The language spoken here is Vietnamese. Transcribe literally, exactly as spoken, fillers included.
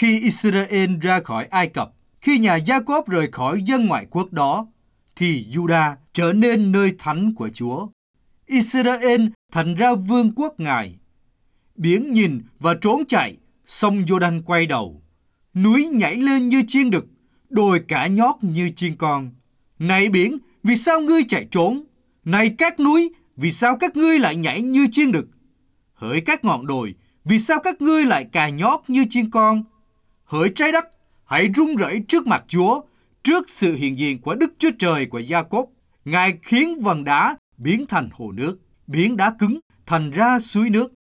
Khi Israel ra khỏi Ai Cập, khi nhà Gia-cốp rời khỏi dân ngoại quốc đó, thì Juda trở nên nơi thánh của Chúa. Israel thành ra vương quốc Ngài. Biển nhìn và trốn chạy, sông Giô-đanh quay đầu. Núi nhảy lên như chiên đực, đồi cả nhót như chiên con. Này biển, vì sao ngươi chạy trốn? Này các núi, vì sao các ngươi lại nhảy như chiên đực? Hỡi các ngọn đồi, vì sao các ngươi lại cà nhót như chiên con? Hỡi trái đất, hãy rung rẩy trước mặt Chúa, trước sự hiện diện của Đức Chúa Trời của Gia-cốp. Ngài khiến vần đá biến thành hồ nước, biển đá cứng thành ra suối nước.